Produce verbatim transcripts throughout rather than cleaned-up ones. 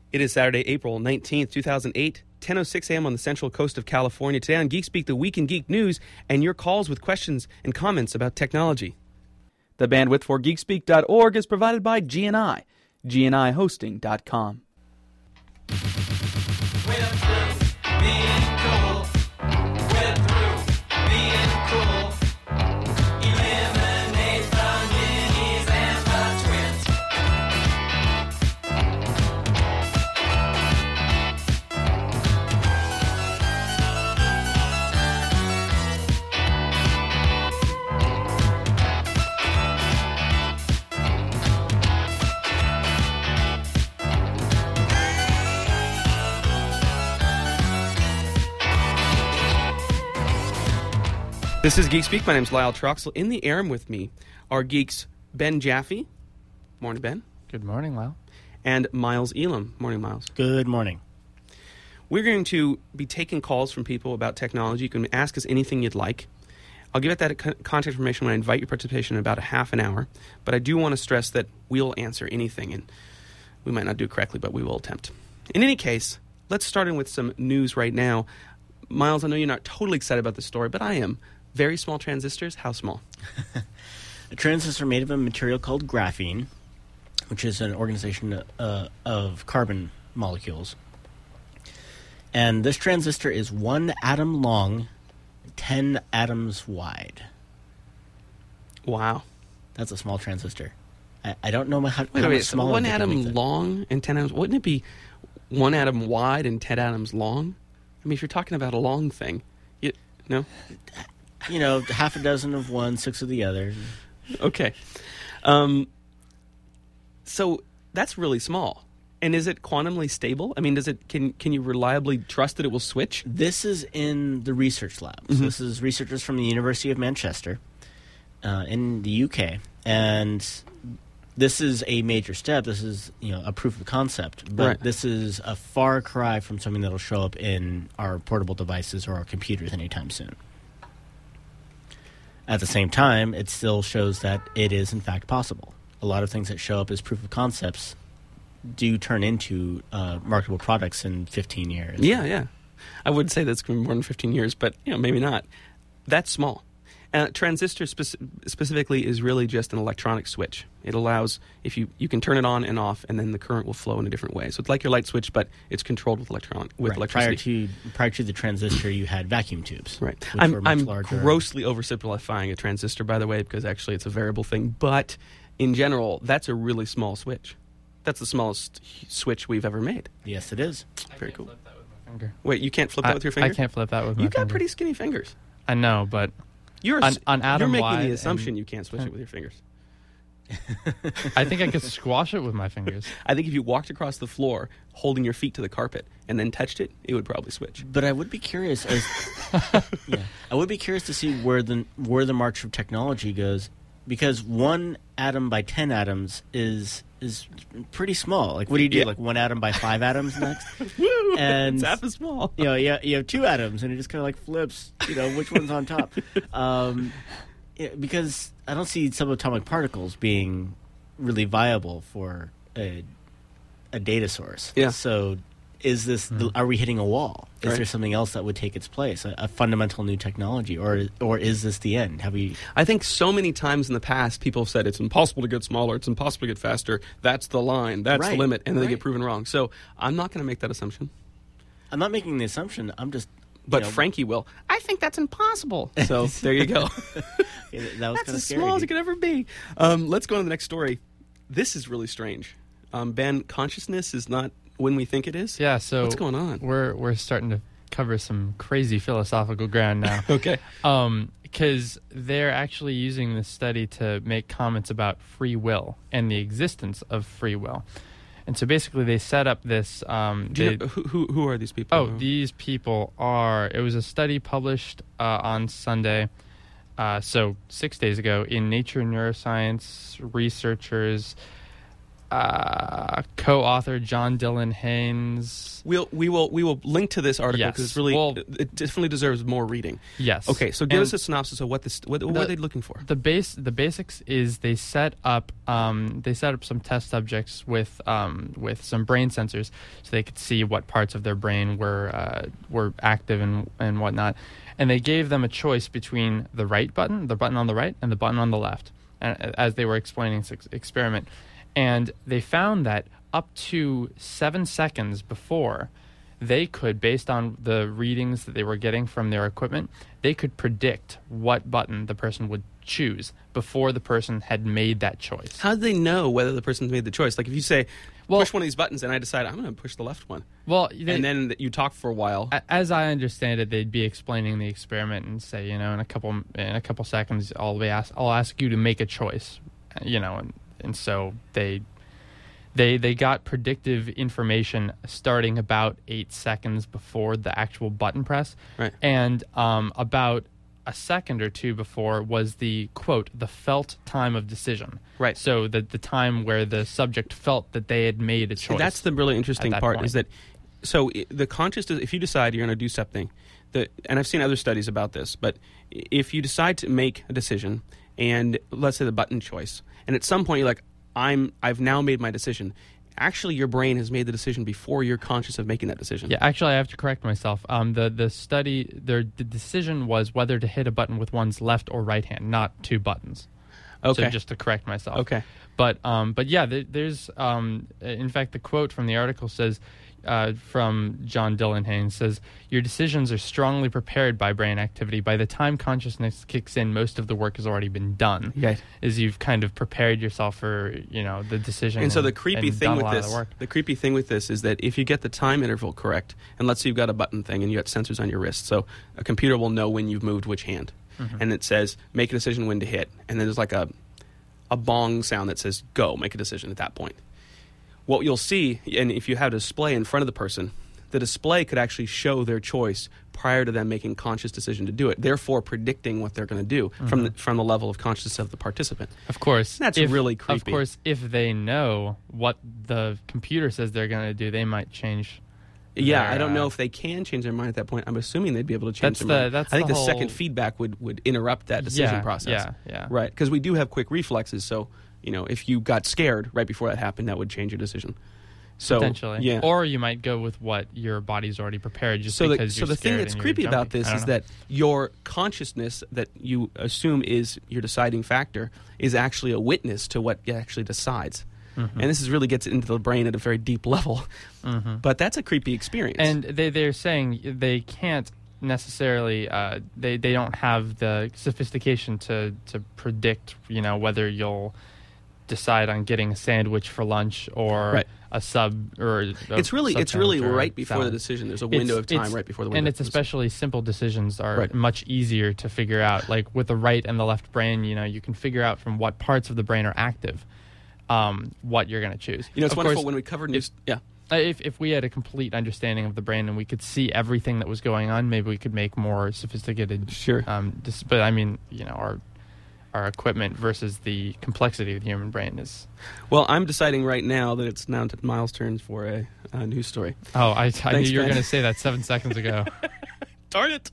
It is Saturday, April nineteenth, two thousand eight, ten oh six a.m. on the central coast of California. Today on Geek Speak, the Week in Geek News, and your calls with questions and comments about technology. The bandwidth for geek speak dot org is provided by G N I, G N I hosting dot com. This is Geek Speak. My name is Lyle Troxel. In the air with me are geeks Ben Jaffe. Morning, Ben. Good morning, Lyle. And Miles Elam. Morning, Miles. Good morning. We're going to be taking calls from people about technology. You can ask us anything you'd like. I'll give out that contact information when I invite your participation in about a half an hour. But I do want to stress that we'll answer anything, and we might not do it correctly, but we will attempt. In any case, let's start in with some news right now. Miles, I know you're not totally excited about this story, but I am. Very small transistors? How small? A transistor made of a material called graphene, which is an organization uh, of carbon molecules. And this transistor is one atom long, ten atoms wide. Wow. That's a small transistor. I, I don't know how, wait, how wait, much so smaller. One atom long and ten atoms. Wouldn't it be one atom wide and ten atoms long? I mean, if you're talking about a long thing, you, no? You know, half a dozen of one, six of the other. Okay. Um, so that's really small. And is it quantumly stable? I mean, does it can can you reliably trust that it will switch? This is in the research labs. Mm-hmm. This is researchers from the University of Manchester uh, in the U K. And this is a major step. This is, you know, a proof of concept. But right. This is a far cry from something that will show up in our portable devices or our computers anytime soon. At the same time, it still shows that it is, in fact, possible. A lot of things that show up as proof of concepts do turn into uh, marketable products in fifteen years. Yeah, yeah. I would say that's going to be more than fifteen years, but you know, maybe not. That's small. Uh, transistor speci- specifically is really just an electronic switch. It allows, if you, you can turn it on and off, and then the current will flow in a different way. So it's like your light switch, but it's controlled with electron with right. electricity. Prior to prior to the transistor, you had vacuum tubes. Right. Which I'm, were much I'm larger. grossly oversimplifying a transistor, by the way, because actually it's a variable thing. But in general, that's a really small switch. That's the smallest switch we've ever made. Yes, it is. Very cool. Flip that with my finger. Wait, you can't flip I, that with your finger? I can't flip that with my You've finger. got pretty skinny fingers. I know, but You're, on, on you're atom making wide the assumption and- you can't switch it with your fingers. I think I could squash it with my fingers. I think if you walked across the floor holding your feet to the carpet and then touched it, it would probably switch. But I would be curious as yeah, I would be curious to see where the where the march of technology goes, because one atom by ten atoms is is pretty small. Like, what do you do? Yeah. Like one atom by five atoms next? Woo! And it's half as small. You know, you, you have two atoms, and it just kind of like flips. You know, which one's on top? Um, yeah, because I don't see subatomic particles being really viable for a a data source. Yeah. So, is this? Mm-hmm. Are we hitting a wall? Is right. there something else that would take its place? A, a fundamental new technology, or or is this the end? Have we? I think so many times in the past, people have said it's impossible to get smaller, it's impossible to get faster. That's the line. That's right. the limit, and then right. they get proven wrong. So I'm not going to make that assumption. I'm not making the assumption. I'm just. But know, Frankie will. I think that's impossible. So there you go. Yeah, that was That's kind of as scary. small as it could ever be. Um, let's go on to the next story. This is really strange. Um, Ben, consciousness is not when we think it is? Yeah, so what's going on? We're we're starting to cover some crazy philosophical ground now. Okay. Um, because they're actually using this study to make comments about free will and the existence of free will. And so basically they set up this... Um, Do you they, know, who, who, who are these people? Oh, these people are... It was a study published uh, on Sunday, uh, so six days ago, in Nature Neuroscience. Researchers uh, co-author John Dylan Haynes. We'll we will we will link to this article because Yes. it's really Well- it definitely deserves more reading. Yes. Okay, so give And us a synopsis of what this what, what the- are they looking for? The base, the basics is they set up, um, they set up some test subjects with, um, with some brain sensors, so they could see what parts of their brain were, uh, were active and and whatnot, and they gave them a choice between the right button, the button on the right, and the button on the left, uh, as they were explaining this ex- experiment, and they found that up to seven seconds before, they could, based on the readings that they were getting from their equipment, they could predict what button the person would choose before the person had made that choice. How do they know whether the person's made the choice? Like if you say, Well- push one of these buttons, and I decide I'm going to push the left one, Well, they, and then you talk for a while. a- as I understand it, they'd be explaining the experiment and say, you know, in a couple in a couple seconds, I'll be ask, I'll ask you to make a choice, you know, and and so they. They they got predictive information starting about eight seconds before the actual button press, Right. and um, about a second or two before was the quote the felt time of decision. Right. So the the time where the subject felt that they had made a choice. And that's the really interesting that part point. is that so i- the conscious if you decide you're going to do something, the and I've seen other studies about this, but i- if you decide to make a decision and let's say the button choice, and at some point you're like I'm I've now made my decision. Actually, your brain has made the decision before you're conscious of making that decision. Yeah, actually, I have to correct myself. Um, the the study, their the decision was whether to hit a button with one's left or right hand, not two buttons. Okay. So just to correct myself. Okay. But um, but yeah, there, there's um, in fact the quote from the article says. Uh, from John Dylan Haynes says, your decisions are strongly prepared by brain activity. By the time consciousness kicks in, most of the work has already been done. Right. Is you've kind of prepared yourself for, you know, the decision. And so the creepy and thing done a with lot of this, the, work. the creepy thing with this is that if you get the time interval correct, and let's say you've got a button thing and you got sensors on your wrist, so a computer will know when you've moved which hand, Mm-hmm. and it says make a decision when to hit, and then there's like a a bong sound that says go, make a decision at that point. What you'll see, and if you have a display in front of the person, the display could actually show their choice prior to them making conscious decision to do it, therefore predicting what they're going to do Mm-hmm. from the, from the level of consciousness of the participant. Of course. That's if- really Of creepy. course, if they know what the computer says they're going to do, they might change. Yeah, their, I don't know uh, if they can change their mind at that point. I'm assuming they'd be able to change That's their the- mind. that's I think the the, second whole- feedback would, would interrupt that decision yeah, process. Yeah, yeah. Right, because we do have quick reflexes, so you know if you got scared right before that happened, that would change your decision. So, Potentially. yeah. Or you might go with what your body's already prepared just so the, because so you're the thing scared that's and you're creepy about jumping. this I don't is know. that your consciousness that you assume is your deciding factor is actually a witness to what actually decides. Mm-hmm. And this is really gets into the brain at a very deep level. Mm-hmm. But that's a creepy experience. And they, they're saying they can't necessarily, uh, they, they don't have the sophistication to, to predict, you know, whether you'll decide on getting a sandwich for lunch or Right. a sub or a it's really sub it's really sandwich or right before the salad. decision. There's a window It's- of time it's- right before the window. And it's especially simple decisions are Right. much easier to figure out. Like with the right and the left brain, you know, you can figure out from what parts of the brain are active, um, what you're going to choose. You know, it's Of wonderful course, when we covered news. Yeah. uh, If if we had a complete understanding of the brain and we could see everything that was going on, maybe we could make more sophisticated. Sure. Um, dis- but I mean, you know, our our equipment versus the complexity of the human brain is. Well, I'm deciding right now that it's now to Miles' turn for a, a news story. Oh, I, I knew you were Ben. going to say that seven seconds ago. Darn it!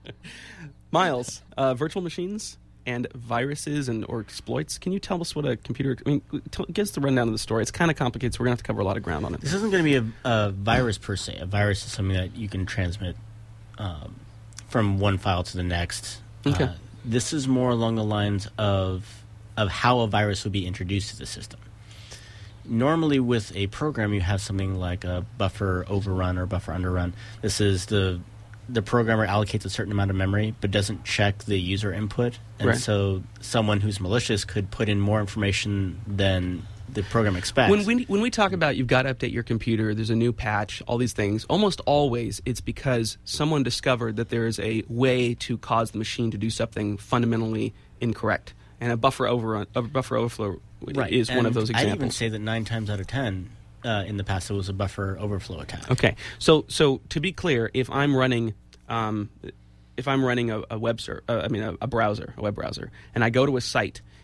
Miles, uh, virtual machines and viruses and or exploits. Can you tell us what a computer? I mean, tell, give us the rundown of the story. It's kind of complicated, so we're gonna have to cover a lot of ground on it. This isn't going to be a, a virus per se. A virus is something that you can transmit um, from one file to the next. Okay. Uh, this is more along the lines of of how a virus would be introduced to the system. Normally, with a program, you have something like a buffer overrun or buffer underrun. This is the the programmer allocates a certain amount of memory, but doesn't check the user input, and Right. so someone who's malicious could put in more information than the program expects. When we when we talk about you've got to update your computer, there's a new patch, all these things. Almost always, it's because someone discovered that there is a way to cause the machine to do something fundamentally incorrect, and a buffer overrun, a buffer overflow Right. is one of And those I'd even examples. say that nine times out of ten uh, in the past it was a buffer overflow attack. Okay, so so to be clear, if I'm running, um, if I'm running a, a web ser- uh, I mean a, a browser, a web browser, and I go to a site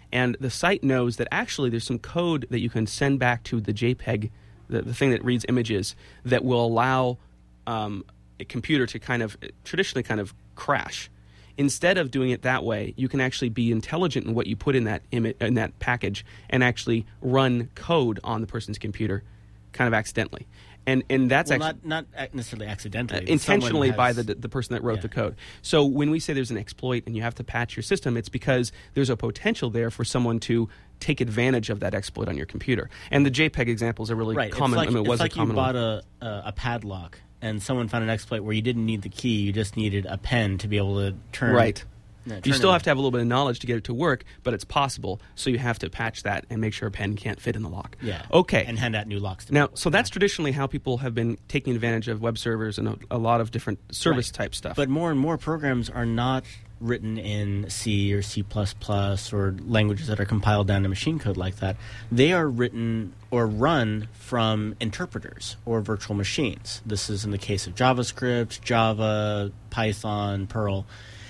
And the site knows that actually there's some code that you can send back to the JPEG, the, the thing that reads images, that will allow um, a computer to kind of traditionally kind of crash. Instead of doing it that way, you can actually be intelligent in what you put in that imi- in that package and actually run code on the person's computer, kind of accidentally. And and that's well, actually not not necessarily accidentally, uh, intentionally has, by the the person that wrote yeah. the code. So when we say there's an exploit and you have to patch your system, it's because there's a potential there for someone to take advantage of that exploit on your computer. And the JPEG example is a really right. common. It's like, I mean, it was it's like a common you bought one. a, a a padlock and someone found an exploit where you didn't need the key, you just needed a pen to be able to turn. Right. Yeah, You turn still it. have to have a little bit of knowledge to get it to work, but it's possible. So you have to patch that and make sure a pen can't fit in the lock. Yeah. Okay. And hand out new locks to Now, people. so that's traditionally how people have been taking advantage of web servers and a, a lot of different service type stuff. But more and more programs are not written in C or C plus plus or languages that are compiled down to machine code like that. They are written or run from interpreters or virtual machines. This is in the case of JavaScript, Java, Python, Perl.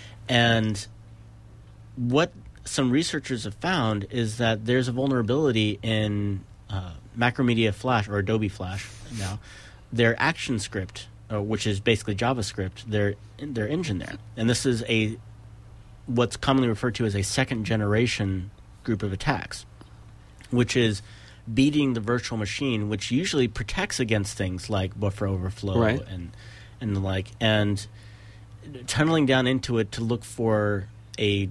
And what some researchers have found is that there's a vulnerability in uh, Macromedia Flash or Adobe Flash now, their action script, uh, which is basically JavaScript, their their engine there. And this is a what's commonly referred to as a second generation group of attacks, which is beating the virtual machine, which usually protects against things like buffer overflow Right. and and the like, and tunneling down into it to look for a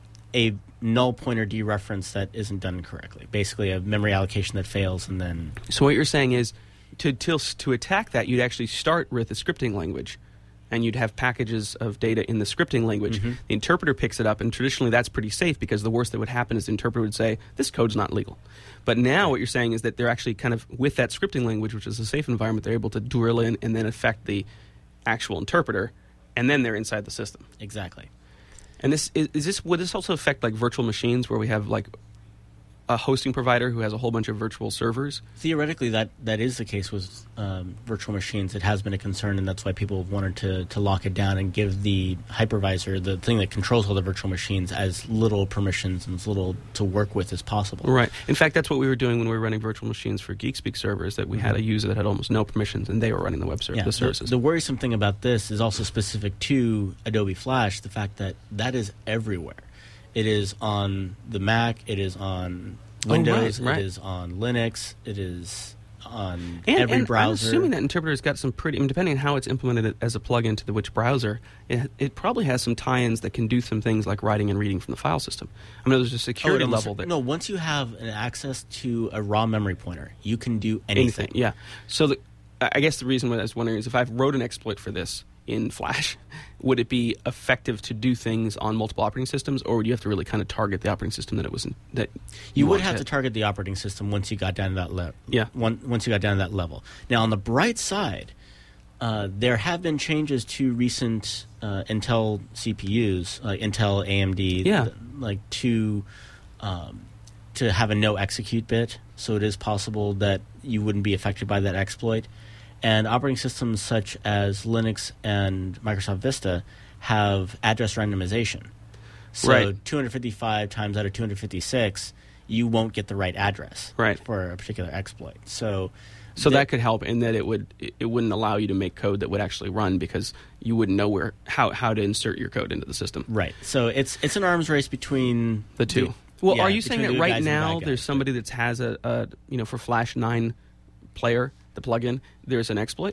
a null pointer dereference that isn't done correctly. Basically, a memory allocation that fails, and then So what you're saying is, to to, to attack that, you'd actually start with a scripting language, and you'd have packages of data in the scripting language. Mm-hmm. The interpreter picks it up, and traditionally that's pretty safe because the worst that would happen is the interpreter would say, this code's not legal. But now what you're saying is that they're actually kind of, with that scripting language, which is a safe environment, they're able to drill in and then affect the actual interpreter, and then they're inside the system. exactly. And this is, is this would this also affect like virtual machines where we have like a hosting provider who has a whole bunch of virtual servers? Theoretically, that, that is the case with um, virtual machines. It has been a concern, and that's why people have wanted to, to lock it down and give the hypervisor, the thing that controls all the virtual machines, as little permissions and as little to work with as possible. Right. In fact, that's what we were doing when we were running virtual machines for GeekSpeak servers, that we had a user that had almost no permissions, and they were running the web ser- Yeah, the the, services. the worrisome thing about this is also specific to Adobe Flash, the fact that that is everywhere. It is on the Mac, it is on Oh, right, Windows, right. it is on Linux, it is on and, every and browser. I'm assuming that interpreter's got some pretty, I mean, depending on how it's implemented as a plugin to the which browser, it, it probably has some tie-ins that can do some things like writing and reading from the file system. I mean, there's a Oh, security it almost- level there. No, once you have an access to a raw memory pointer, you can do anything. Anything, yeah. So the, I guess the reason what I was wondering is if I wrote an exploit for this in Flash, would it be effective to do things on multiple operating systems, or would you have to really kind of target the operating system that it was in, that You would want have to hit? target the operating system once you got down to that level. Yeah. One, once you got down to that level. Now, on the bright side, uh, there have been changes to recent uh, Intel C P Us, like Intel, A M D, Yeah. th- like to um, to have a no execute bit. So it is possible that you wouldn't be affected by that exploit. And operating systems such as Linux and Microsoft Vista have address randomization. So Right. two hundred fifty-five times out of two hundred fifty-six, you won't get the right address Right. for a particular exploit. So, So the- that could help in that it would it it wouldn't allow you to make code that would actually run because you wouldn't know where how, how to insert your code into the system. right. So it's it's an arms race between The two. Well, yeah, are you saying between that the good right guys and the now bad guys. there's somebody that has a, a you know for Flash nine player the plugin there's an exploit,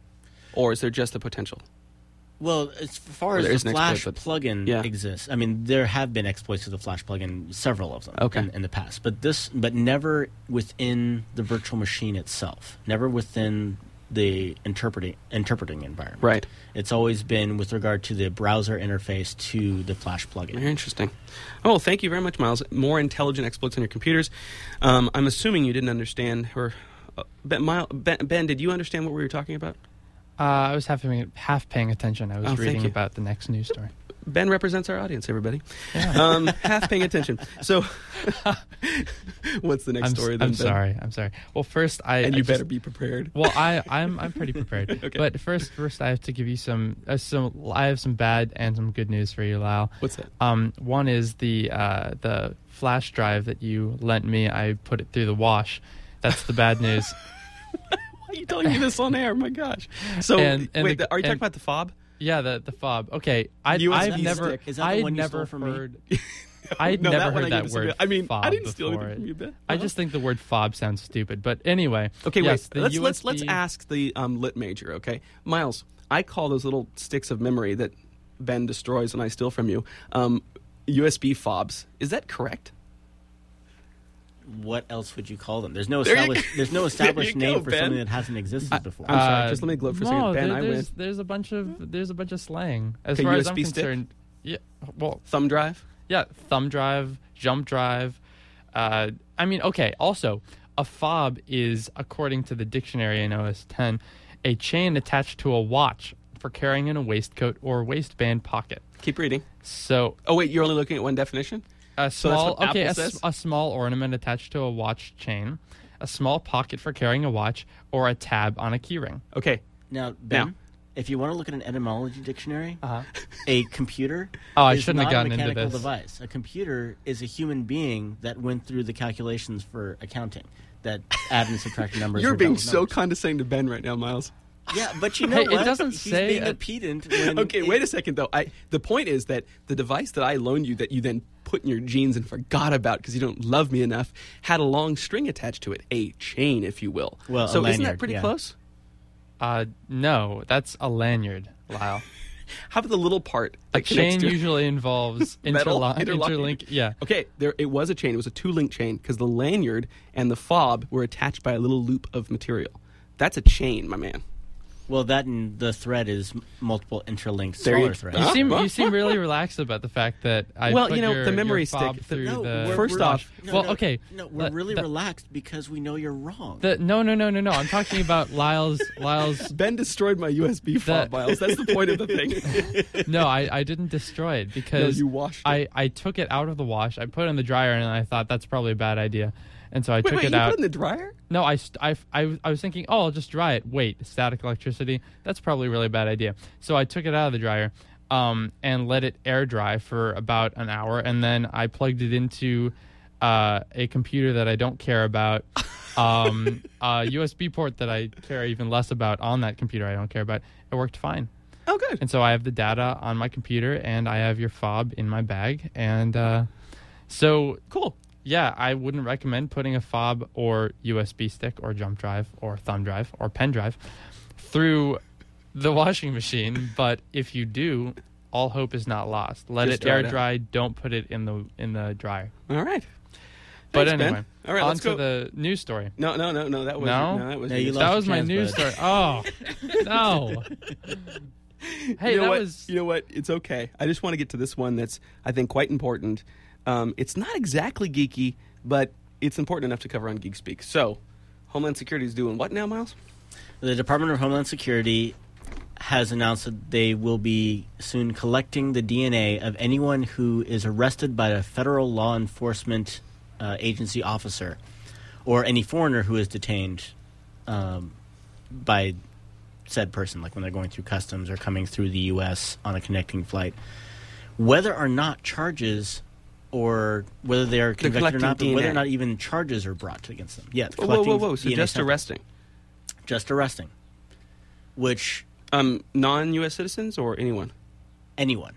or is there just the potential? Well, as far Or as there the is an Flash exploit, but- plugin yeah. exists, I mean, there have been exploits to the Flash plugin, several of them Okay. in, in the past. But this, but never within the virtual machine itself, never within the interpreting interpreting environment. Right. It's always been with regard to the browser interface to the Flash plugin. Very interesting. Oh, well, thank you very much, Miles. More intelligent exploits on your computers. Um, I'm assuming you didn't understand, or uh, Ben, Miles, ben, Ben, did you understand what we were talking about? Uh, I was half paying, half paying attention. I was Oh, thank reading you. about the next news story. Ben represents our audience, everybody. Yeah. Um, half paying attention. So, what's the next I'm, story s- then, I'm Ben? sorry. I'm sorry. Well, first I And I you just- better be prepared. Well, I I'm I'm pretty prepared. Okay. But first first I have to give you some uh, some I have some bad and some good news for you, Lyle. What's that? Um, one is the uh, the flash drive that you lent me, I put it through the wash. That's the bad news. Why are you telling me this on air? My gosh. So, And- and wait, the- are you talking and- about the fob? Yeah, the the fob. Okay, I, U S B I've never, stick. Is that the I one you never stole from me? heard. I'd No, never that one heard I that gave to somebody word. else. I mean, fob I didn't steal before. anything from you, Ben. I just think the word fob sounds stupid. But anyway, Okay, yes, wait. the Let's U S B let's let's ask the um, lit major. Okay, Miles. I call those little sticks of memory that Ben destroys and I steal from you um, U S B fobs. Is that correct? What else would you call them? There's no There you established. go. There's no established There you name go, for Ben. something that hasn't existed before. I'm sorry. Uh, Just let me gloat for a no, second. Ben, there- I there's, win. There's a bunch of there's a bunch of slang as Okay, far U as S B I'm stick? concerned. Yeah, well, Thumb drive. yeah, thumb drive, jump drive. Uh, I mean, okay. Also, a fob is, according to the dictionary in O S ten, a chain attached to a watch for carrying in a waistcoat or waistband pocket. Keep reading. So Oh wait, you're only looking at one definition. a So that's small, what okay, a, Apple s- says? a small ornament attached to a watch chain, a small pocket for carrying a watch, or a tab on a keyring. Okay. Now, Ben, Now. if you want to look at an etymology dictionary, Uh-huh. a computer Oh, I is shouldn't have not gotten a into mechanical this. device. A computer is a human being that went through the calculations for accounting, that add and subtract numbers. You're or being double so numbers. condescending to Ben right now, Miles. Yeah, but you know Hey, it what? doesn't He's say being a- a pedant. When Okay, it- wait a second though. I the point is that the device that I loaned you that you then put in your jeans and forgot about because you don't love me enough had a long string attached to it, a chain, if you will. Well, a so isn't that lanyard, pretty yeah. close? Uh, no, that's a lanyard, Lyle. How about the little part A that connects chain to it? usually involves Metal interlo- interlocking. interlink. Yeah. Okay, there it was a chain. It was a two-link chain because the lanyard and the fob were attached by a little loop of material. That's a chain, my man. Well, that and the thread is m- multiple interlinked There smaller you- threads. You Huh? seem Huh? you seem really relaxed about the fact that I Well, put you know, your, the memory your fob stick- the- through No, the we're, First we're, off- no, well, no, okay, No, we're let- really that- relaxed because we know you're wrong. the no no no no no. I'm talking about Lyle's Lyle's. Ben destroyed my U S B fob, The- Miles. That's the point of the thing. No, I, I didn't destroy it No, because you washed it. I, I took it out of the wash. I put it in the dryer and I thought that's probably a bad idea, and so I wait, took wait, it you out. put it in the dryer? No, I, st- I, I, I was thinking, oh, I'll just dry it. Wait, static electricity? That's probably a really bad idea. So I took it out of the dryer um, and let it air dry for about an hour, and then I plugged it into uh, a computer that I don't care about, um, a U S B port that I care even less about on that computer I don't care about. It worked fine. Oh, good. And so I have the data on my computer, and I have your fob in my bag, and uh, so Cool. yeah, I wouldn't recommend putting a fob or U S B stick or jump drive or thumb drive or pen drive through the washing machine. But if you do, all hope is not lost. Let Just it dry air it out. dry. Don't put it in the in the dryer. All right. But Thanks, Ben. anyway, All right, on let's to go. the news story. No, no, no, no. That was No? that was No, you news. lost That your was my chance, news bud. story. Oh no! Hey, you know that what? was You know what? It's okay. I just want to get to this one that's, I think, quite important. Um, it's not exactly geeky, but it's important enough to cover on Geek Speak. So, Homeland Security is doing what now, Miles? The Department of Homeland Security has announced that they will be soon collecting the D N A of anyone who is arrested by a federal law enforcement uh, agency officer or any foreigner who is detained um, by said person, like when they're going through customs or coming through the U S on a connecting flight. Whether or not charges or whether they are convicted or collecting not, but D N A. whether or not even charges are brought against them. Yeah, Whoa, whoa, whoa, collecting whoa. So D N A just samples. arresting. Just arresting. Which Um, non-U S citizens or anyone? anyone.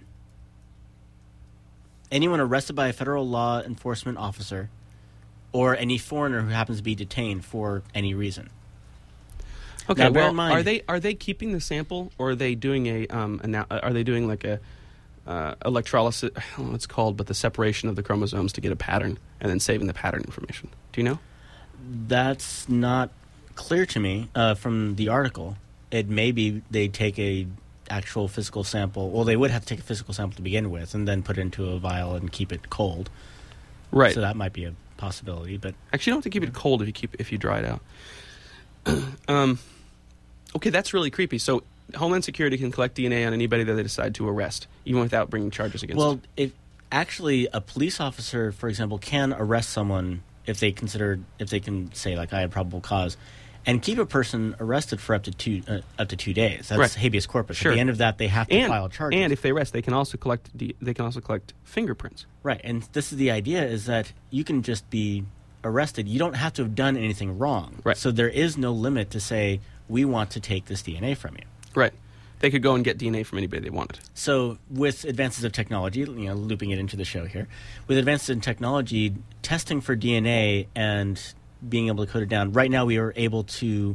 Anyone arrested by a federal law enforcement officer or any foreigner who happens to be detained for any reason. Okay, Now, bear well, in mind- are they are they keeping the sample, or are they doing a um, ana- are they doing like a uh, electrolysis? I don't know what it's called, but the separation of the chromosomes to get a pattern, and then saving the pattern information. Do you know? That's not clear to me uh, from the article. It may be they take a actual physical sample. Well, they would have to take a physical sample to begin with and then put it into a vial and keep it cold. Right. So that might be a possibility. But Actually, you don't have to keep it cold if you keep if you dry it out. um, okay, that's really creepy. So Homeland Security can collect D N A on anybody that they decide to arrest, even without bringing charges against well, them. if actually a police officer, for example, can arrest someone if they consider if they can say like I have probable cause, and keep a person arrested for up to two uh, up to two days. That's Right. habeas corpus. Sure. At the end of that, they have to And, file charges. and if they arrest, they can also collect D- they can also collect fingerprints. Right, and this is the idea: is that you can just be arrested. You don't have to have done anything wrong. Right. So there is no limit to say we want to take this D N A from you. Right. They could go and get D N A from anybody they wanted. So with advances of technology, you know, looping it into the show here, with advances in technology, testing for D N A and being able to code it down. Right now, we are able to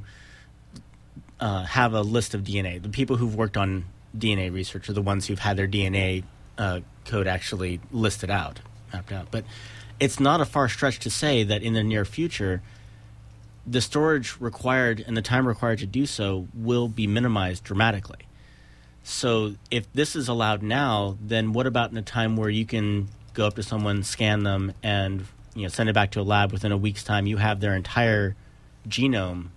uh, have a list of D N A. The people who've worked on D N A research are the ones who've had their D N A uh, code actually listed out, mapped out. But it's not a far stretch to say that in the near future, the storage required and the time required to do so will be minimized dramatically. So if this is allowed now, then what about in a time where you can go up to someone, scan them, and you know send it back to a lab within a week's time? You have their entire genome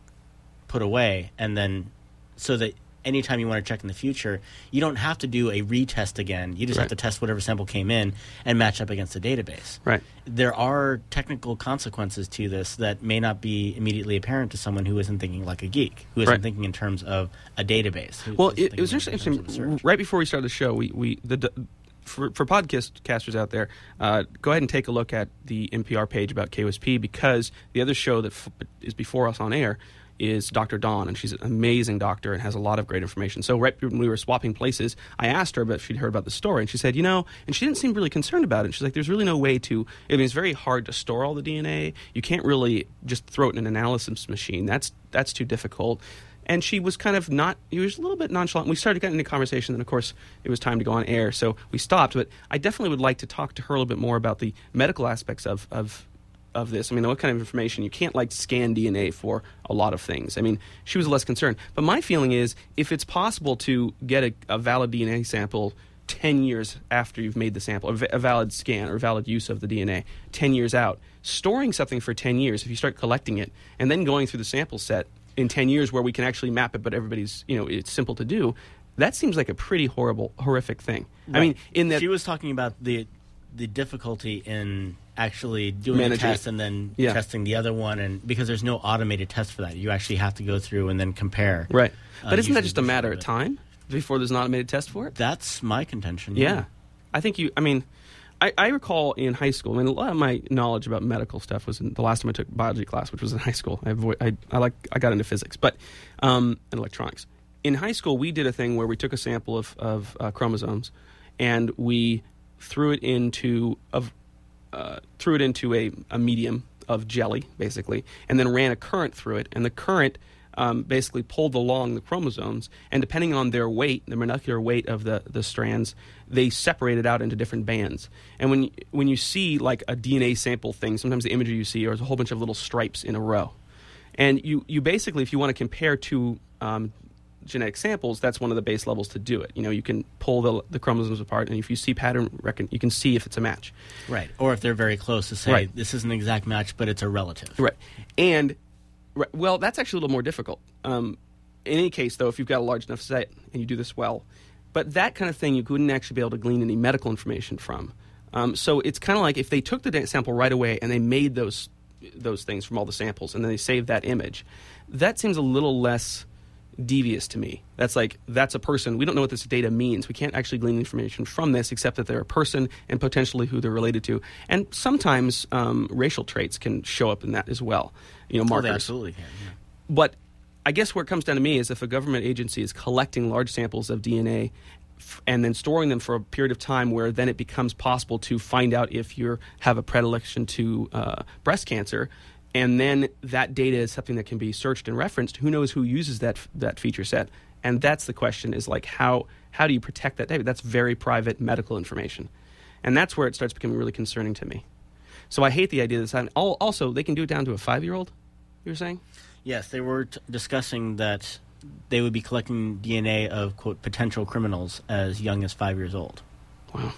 put away, and then so that anytime you want to check in the future, you don't have to do a retest again. You just Right. have to test whatever sample came in and match up against the database. Right. There are technical consequences to this that may not be immediately apparent to someone who isn't thinking like a geek, who isn't Right. thinking in terms of a database. who Well, isn't it, it was thinking in interesting. terms of a search. Right before we started the show, we, we the d- for, for podcast casters out there, uh, go ahead and take a look at the N P R page about K O S P, because the other show that f- is before us on air is Doctor Dawn, and she's an amazing doctor and has a lot of great information. So right when we were swapping places, I asked her if she'd heard about the story, and she said, you know, and she didn't seem really concerned about it. She's like, there's really no way to, I mean, it's very hard to store all the D N A. You can't really just throw it in an analysis machine. That's that's too difficult. And she was kind of not, he was a little bit nonchalant. We started getting into conversation, and of course, it was time to go on air, so we stopped. But I definitely would like to talk to her a little bit more about the medical aspects of, of, of this. I mean, what kind of information? You can't, like, scan D N A for a lot of things. I mean, she was less concerned. But my feeling is, if it's possible to get a, a valid D N A sample ten years after you've made the sample, a, v- a valid scan or valid use of the D N A ten years out, storing something for ten years, if you start collecting it, and then going through the sample set in ten years where we can actually map it, but everybody's, you know, it's simple to do, that seems like a pretty horrible, horrific thing. Right. I mean, in that... She was talking about the the difficulty in actually doing the Managing test it. and then Yeah. testing the other one, and because there's no automated test for that. You actually have to go through and then compare. Right. uh, But isn't that usually just a matter of before time before there's an automated test for it? That's my contention. Yeah. I think you, I mean, I, I recall in high school, I mean, a lot of my knowledge about medical stuff was in the last time I took biology class, which was in high school. I, avoid, I, I like, I got into physics, but, um, and electronics. In high school, we did a thing where we took a sample of, of uh, chromosomes and we threw it into, of, uh, threw it into a, a medium of jelly, basically, and then ran a current through it, and the current Um, basically pulled along the chromosomes, and depending on their weight, the molecular weight of the, the strands, they separated out into different bands. And when you, when you see like a D N A sample thing, sometimes the imagery you see is a whole bunch of little stripes in a row. And you, you basically, if you want to compare two um, genetic samples, that's one of the base levels to do it. You know, you can pull the, the chromosomes apart, and if you see pattern, reckon, you can see if it's a match. Right. Or if they're very close, to say Right. this is an exact match, but it's a relative. Right. And Right. Well, that's actually a little more difficult. Um, in any case, though, if you've got a large enough set and you do this well. But that kind of thing you wouldn't actually be able to glean any medical information from. Um, so it's kind of like if they took the da- sample right away and they made those those things from all the samples and then they saved that image, that seems a little less devious to me. That's like, that's a person. We don't know what this data means. We can't actually glean information from this except that they're a person and potentially who they're related to. And sometimes um, racial traits can show up in that as well. You know, Oh, markers. they absolutely can. Yeah. But I guess where it comes down to me is if a government agency is collecting large samples of D N A f- and then storing them for a period of time where then it becomes possible to find out if you have a predilection to uh, breast cancer, and then that data is something that can be searched and referenced, who knows who uses that that feature set? And that's the question, is like how how do you protect that data? That's very private medical information. And that's where it starts becoming really concerning to me. So I hate the idea that this, also they can do it down to a five-year-old, you were saying? Yes, they were t- discussing that they would be collecting D N A of, quote, potential criminals as young as five years old. Wow.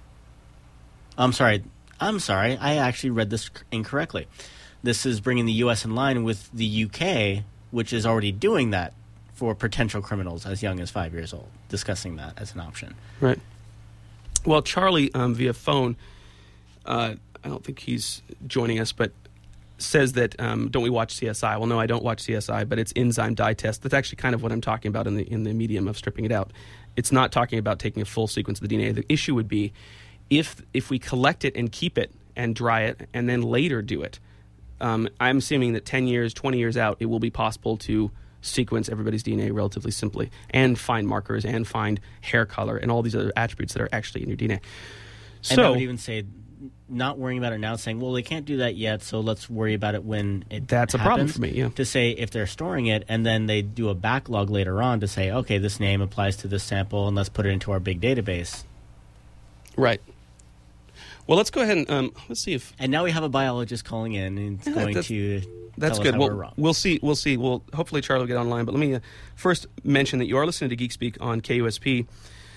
I'm sorry. I'm sorry. I actually read this incorrectly. This is bringing the U S in line with the U K, which is already doing that for potential criminals as young as five years old, discussing that as an option. Right. Well, Charlie, um, via phone, uh, I don't think he's joining us, but says that um, don't we watch C S I? Well, no, I don't watch C S I, but it's enzyme dye test. That's actually kind of what I'm talking about in the in the medium of stripping it out. It's not talking about taking a full sequence of the D N A. The issue would be if if we collect it and keep it and dry it and then later do it. Um, I'm assuming that ten years, twenty years out, it will be possible to sequence everybody's D N A relatively simply and find markers and find hair color and all these other attributes that are actually in your D N A. So, and I would even say not worrying about it now, saying, well, they can't do that yet, so let's worry about it when it That's a happens. problem for me, yeah. To say if they're storing it and then they do a backlog later on to say, okay, this name applies to this sample and let's put it into our big database. Right. Well, let's go ahead and um, let's see if... And now we have a biologist calling in and Yeah, going that's- to That's tell good. us how Well, we're wrong. we'll see. We'll see. Well, hopefully Charlie will get online. But let me uh, first mention that you are listening to Geek Speak on K U S P.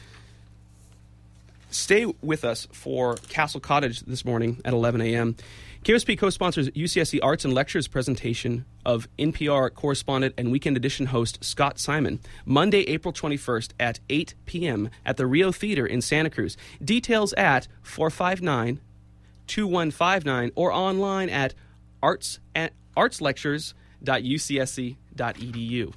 Stay with us for Castle Cottage this morning at eleven a.m. K U S P co-sponsors U C S C Arts and Lectures presentation of N P R correspondent and Weekend Edition host Scott Simon, Monday, April twenty-first at eight p.m. at the Rio Theater in Santa Cruz. Details at four five nine, two one five nine or online at arts at arts lectures dot u c s c dot e d u.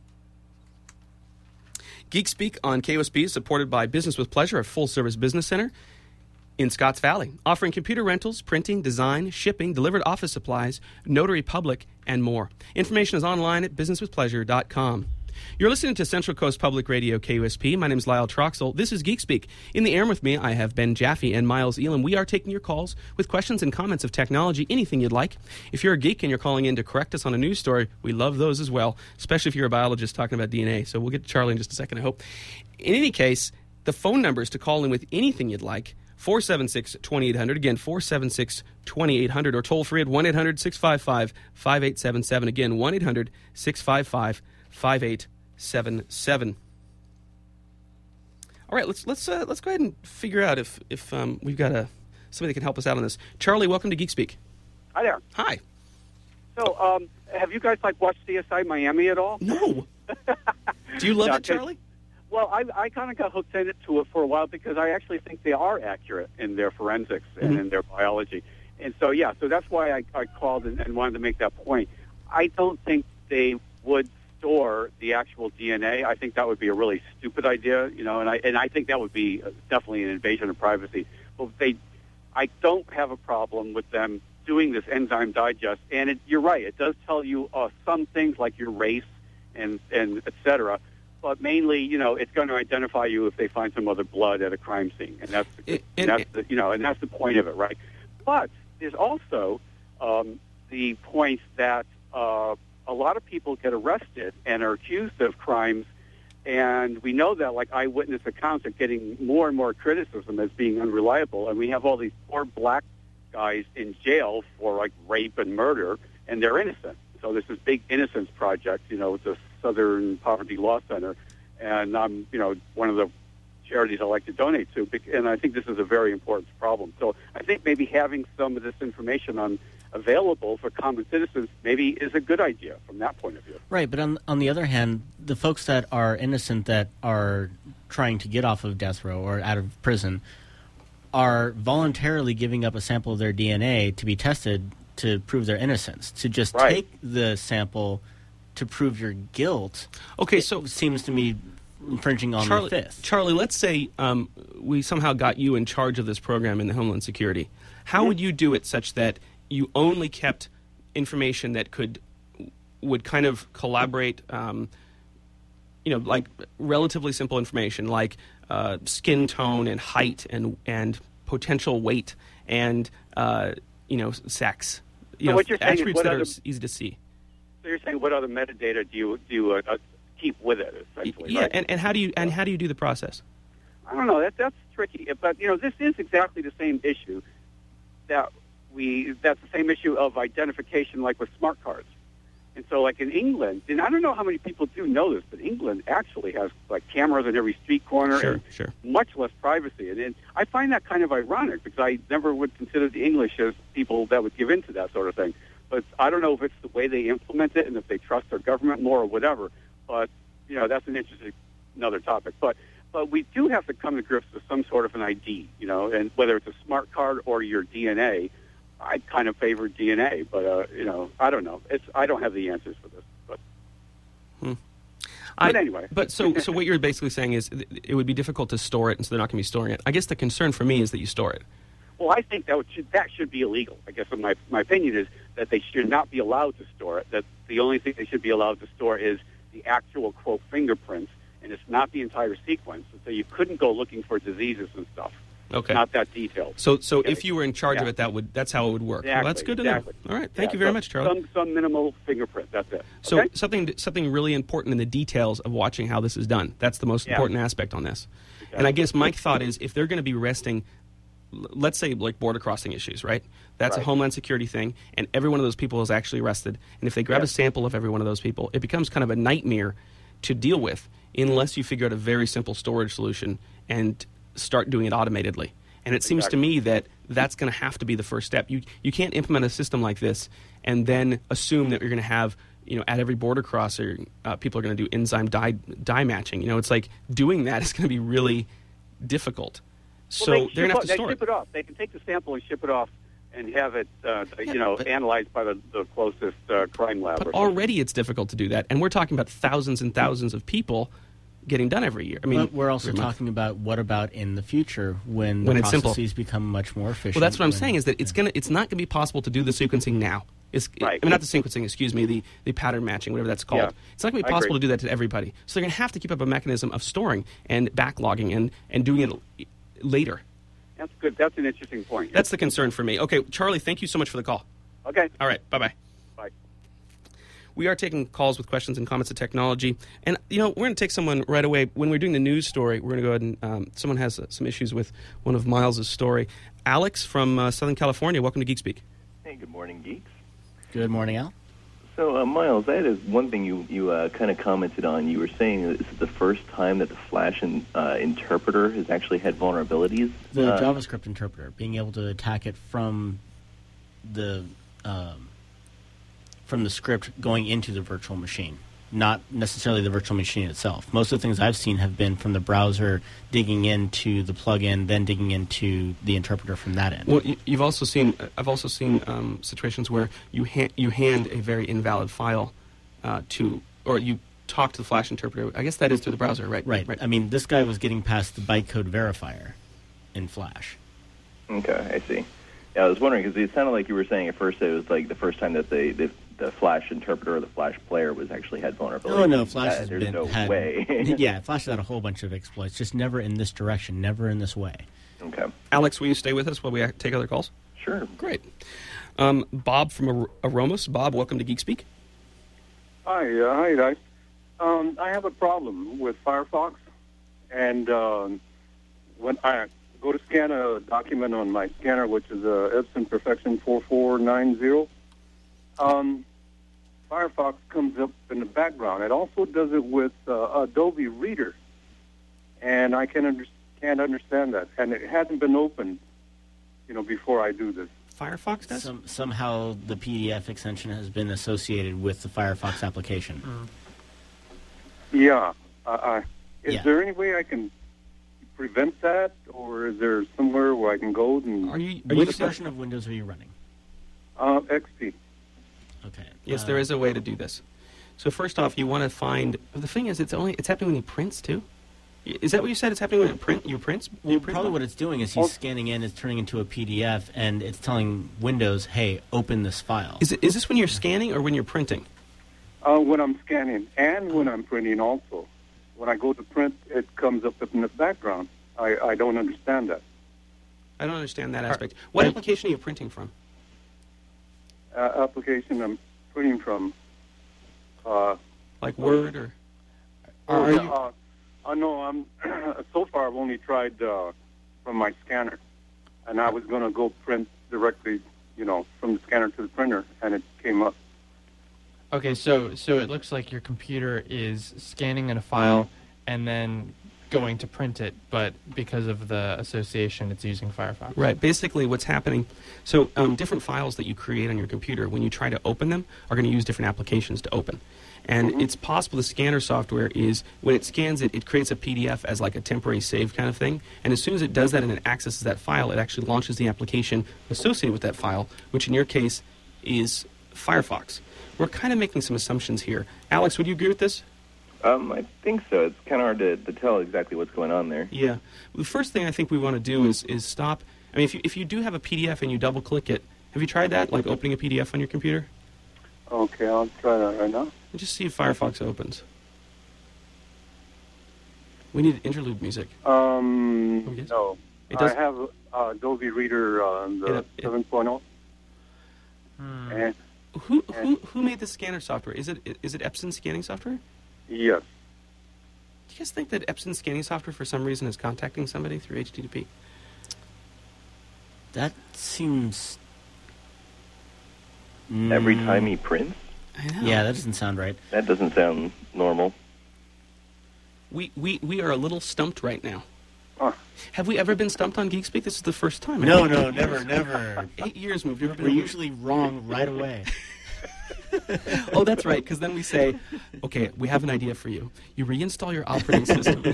Geek Speak on K U S P is supported by Business with Pleasure, a full-service business center in Scotts Valley, offering computer rentals, printing, design, shipping, delivered office supplies, notary public, and more. Information is online at business with pleasure dot com. You're listening to Central Coast Public Radio, K U S P. My name is Lyle Troxel. This is Geek Speak. In the air with me, I have Ben Jaffe and Miles Elam. We are taking your calls with questions and comments of technology, anything you'd like. If you're a geek and you're calling in to correct us on a news story, we love those as well, especially if you're a biologist talking about D N A. So we'll get to Charlie in just a second, I hope. In any case, the phone numbers to call in with anything you'd like, four seven six, two eight zero zero. Again, four seven six, two eight zero zero, or toll free at one eight hundred, six five five, five eight seven seven. Again, one eight hundred, six five five, five eight seven seven. All right, let's let's uh, let's go ahead and figure out if if um, we've got a somebody that can help us out on this. Charlie, welcome to Geek Speak. Hi there. Hi. So, um, have you guys like watched C S I Miami at all? No. Do you love Yeah, it, Charlie? Well, I, I kind of got hooked into it for a while because I actually think they are accurate in their forensics and Mhm. in their biology. And so, yeah, so that's why I, I called and, and wanted to make that point. I don't think they would store the actual D N A. I think that would be a really stupid idea, you know, and I and I think that would be definitely an invasion of privacy. But they, I don't have a problem with them doing this enzyme digest. And it, you're right, it does tell you uh, some things like your race and and et cetera. But mainly, you know, it's going to identify you if they find some other blood at a crime scene, and that's the, It- and and- that's the, you know, and that's the point of it, right? But there's also um, the point that uh, a lot of people get arrested and are accused of crimes, and we know that like eyewitness accounts are getting more and more criticism as being unreliable, and we have all these poor black guys in jail for like rape and murder, and they're innocent. So there's this big innocence project, you know, the Southern Poverty Law Center, and I'm, you know, one of the charities I like to donate to, bec- and I think this is a very important problem. So I think maybe having some of this information on available for common citizens maybe is a good idea from that point of view. Right, but on on the other hand, the folks that are innocent that are trying to get off of death row or out of prison are voluntarily giving up a sample of their D N A to be tested to prove their innocence. To just Right. take the sample to prove your guilt, Okay, it so seems to me infringing on Charlie, the fifth. Charlie, let's say um, we somehow got you in charge of this program in the Homeland Security. How would you do it such that you only kept information that could would kind of collaborate, um, you know, like relatively simple information like uh, skin tone and height and and potential weight and uh, you know sex, you So know what you're saying is attributes what that other- are s- easy to see. So you're saying what other metadata do you do you, uh, uh, keep with it, essentially? Yeah, right? and, and how do you and how do you do the process? I don't know. That that's tricky, but you know, this is exactly the same issue that we. That's the same issue of identification, like with smart cards. And so, like in England, and I don't know how many people do know this, but England actually has like cameras in every street corner Sure, and sure. much less privacy. And, and I find that kind of ironic because I never would consider the English as people that would give in to that sort of thing. But I don't know if it's the way they implement it and if they trust their government more or whatever. But you know, that's an interesting another topic. But but we do have to come to grips with some sort of an I D, you know, and whether it's a smart card or your D N A, I kind of favor D N A, but uh, you know, I don't know. It's I don't have the answers for this, but. Hmm. But I, anyway. But so, so what you're basically saying is th- it would be difficult to store it, and so they're not going to be storing it. I guess the concern for me is that you store it. Well, I think that would, should, that should be illegal. I guess my my opinion is that they should not be allowed to store it. That the only thing they should be allowed to store is the actual quote fingerprints, and it's not the entire sequence. So you couldn't go looking for diseases and stuff. Okay. Not that detailed. So, so Okay. if you were in charge Yeah. of it, that would that's how it would work. Exactly, Well, that's good to exactly. know. All right, thank Yeah, you very so much, Charlie. Some some minimal fingerprint. That's it. So Okay? something something really important in the details of watching how this is done. That's the most Yeah. important aspect on this. Exactly. And I guess my thought is if they're going to be arresting, l- let's say like border crossing issues, right? That's a Right. Homeland Security thing, and every one of those people is actually arrested. And if they grab Yeah. a sample of every one of those people, it becomes kind of a nightmare to deal with unless you figure out a very simple storage solution and start doing it automatedly. And it seems to Exactly. me that that's going to have to be the first step. You you can't implement a system like this and then assume that you're going to have, you know, at every border crosser, uh, people are going to do enzyme dye, dye matching. You know, it's like doing that is going to be really difficult. So Well, they they're going to have ship to off- store they it. ship it off. They can take the sample and ship it off and have it, uh, you know, but- analyzed by the, the closest uh, crime lab. But or something. already it's difficult to do that. And we're talking about thousands and thousands of people getting done every year. I mean, But we're also every month. talking about what about in the future when, When the it's simple. processes become much more efficient. Well, that's what I'm when- saying is that it's gonna it's not going to be possible to do the sequencing now. It's, Right. I mean, not the sequencing, excuse me, the, the pattern matching, whatever that's called. Yeah. It's not going to I be possible agree. to do that to everybody. So they're going to have to keep up a mechanism of storing and backlogging and, and doing it later. That's good. That's an interesting point. That's the concern for me. Okay, Charlie, thank you so much for the call. Okay. All right, bye-bye. Bye. We are taking calls with questions and comments of technology. And, you know, we're going to take someone right away. When we're doing the news story, we're going to go ahead and um, someone has uh, some issues with one of Miles' story. Alex from uh, Southern California, welcome to Geek Speak. Hey, good morning, geeks. Good morning, Al. So, uh, Miles, that is one thing you you uh, kind of commented on. You were saying that this is the first time that the Flash in, uh, interpreter has actually had vulnerabilities. The Uh, JavaScript interpreter, being able to attack it from the um, from the script going into the virtual machine, not necessarily the virtual machine itself. Most of the things I've seen have been from the browser digging into the plugin, then digging into the interpreter from that end. Well, you- you've also seen. I've also seen um, situations where you ha- you hand a very invalid file uh, to, or you talk to the Flash interpreter. I guess that is through the browser, right? Right. I mean, this guy was getting past the bytecode verifier in Flash. Okay, I see. Yeah, I was wondering because it sounded like you were saying at first that it was like the first time that they, the the Flash interpreter or the Flash player was actually had vulnerabilities. Oh no, Flash Uh, has there's been no had, way. yeah, Flash has had a whole bunch of exploits, just never in this direction, never in this way. Okay, Alex, will you stay with us while we take other calls? sure. Great. Um, Bob from Ar- Aromas. Bob, welcome to Geek Speak. Hi, uh, hi guys. Um, I have a problem with Firefox, and um, when I go to scan a document on my scanner, which is uh, Epson Perfection four four nine zero, um, Firefox comes up in the background. It also does it with uh, Adobe Reader, and I can under- can't understand that. And it hasn't been opened, you know, before I do this. Firefox does? Some, somehow the P D F extension has been associated with the Firefox application. Yeah. Uh, I, is Yeah. there any way I can prevent that, or is there somewhere where I can go and Are you? Are you Which version of Windows are you running? uh, X P? Okay. Yes, Uh, there is a way to do this. So first off, you want to find. The thing is, it's only it's happening when he prints too. Is that what you said? It's happening when it print you prints. Well, you print probably them? what it's doing is he's scanning in, it's turning into a P D F, and it's telling Windows, "Hey, open this file." Is it? Is this when you're scanning or when you're printing? Uh, when I'm scanning and when I'm printing also. When I go to print, it comes up in the background. I, I don't understand that. I don't understand that aspect. What application are you printing from? Uh, application I'm printing from. Uh, Like Word or? oh, Are yeah, you- uh, uh, no, I'm so far I've only tried uh, from my scanner, and I was going to go print directly, you know, from the scanner to the printer, and it came up. Okay, so so it looks like your computer is scanning in a file and then going to print it, but because of the association, it's using Firefox. Right. Basically, what's happening, so um, different files that you create on your computer, when you try to open them, are going to use different applications to open. And Mhm. it's possible the scanner software is, when it scans it, it creates a P D F as like a temporary save kind of thing. And as soon as it does that and it accesses that file, it actually launches the application associated with that file, which in your case is Firefox. We're kind of making some assumptions here. Alex, would you agree with this? Um, I think so. It's kind of hard to, to tell exactly what's going on there. Yeah. The first thing I think we want to do is is stop. I mean, if you, if you do have a P D F and you double click it, have you tried that, like opening a P D F on your computer? Okay, I'll try that right now. And just see if Firefox opens. We need interlude music. Um, Oh, yes. no. It does- I have uh, Adobe Reader uh, the It- it- seven point oh. Hmm. And Who who who made the scanner software? Is it is it Epson scanning software? yes. Do you guys think that Epson scanning software for some reason is contacting somebody through H T T P? That seems. Every Mm, time he prints, I know. Yeah, that doesn't sound right. that doesn't sound normal. We, we, we are a little stumped right now. Huh. Have we ever been stumped on GeekSpeak? This is the first time. No, no, never, never. Eight years we've never been. We're usually wrong right away. Oh, that's right, because then we say, okay, we have an idea for you. You reinstall your operating system.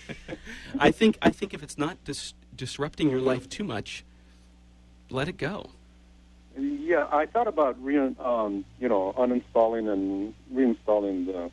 I think I think if it's not dis- disrupting your life too much, let it go. Yeah, I thought about re- um, you know uninstalling and reinstalling the.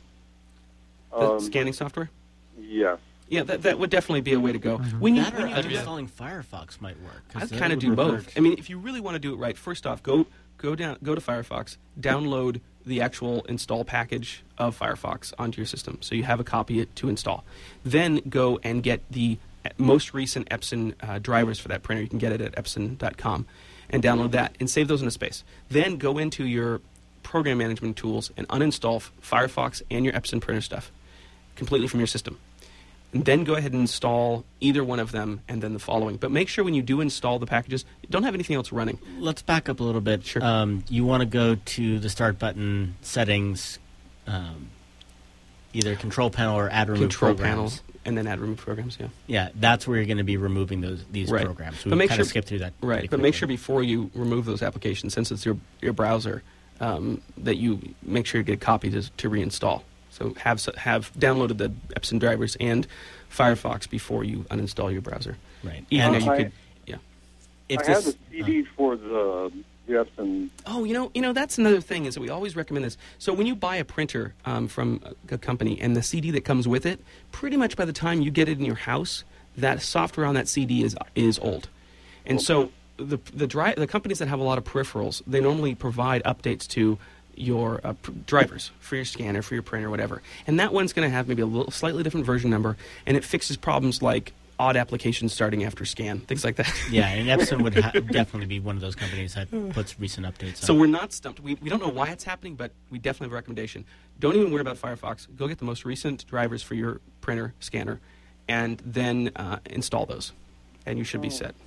The Um, scanning software? yes. Yeah, that, that would definitely be a way to go. When you, That or when you do that, uninstalling Firefox might work. 'cause I'd that kind of would do both. revert. I mean, if you really want to do it right, first off, go go down, go to Firefox, download the actual install package of Firefox onto your system, so you have a copy it to install. Then go and get the most recent Epson uh, drivers for that printer. You can get it at epson dot com, and download that and save those in a space. Then go into your program management tools and uninstall Firefox and your Epson printer stuff completely from your system. And then go ahead and install either one of them and then the following. But make sure when you do install the packages, don't have anything else running. Let's back up a little bit. Sure. Um, you want to go to the Start button, Settings, um, either Control Panel or Add Remove Control Programs. panel and then add remove programs, yeah. Yeah, that's where you're going to be removing those these Right. programs. So But we make kind sure- of skip through that. Right, pretty but make quickly. sure before you remove those applications, since it's your, your browser, um, that you make sure you get a copy to, to reinstall. So have s- have downloaded the Epson drivers and Firefox before you uninstall your browser. Right. Even And though you I- could, yeah. if I have this, the C D for the the Epson. Oh, you know, you know that's another thing is that we always recommend this. So when you buy a printer um, from a, a company and the C D that comes with it, pretty much by the time you get it in your house, that software on that C D is is old, and so the the dri- the companies that have a lot of peripherals, they normally provide updates to your uh, pr- drivers for your scanner, for your printer, whatever. And that one's going to have maybe a little slightly different version number, and it fixes problems like odd applications starting after scan, things like that. yeah, and Epson would ha- definitely be one of those companies that puts recent updates. So on. we're not stumped. We, we don't know why it's happening, but we definitely have a recommendation. Don't even worry about Firefox. Go get the most recent drivers for your printer, scanner, and then uh, install those, and you should be set.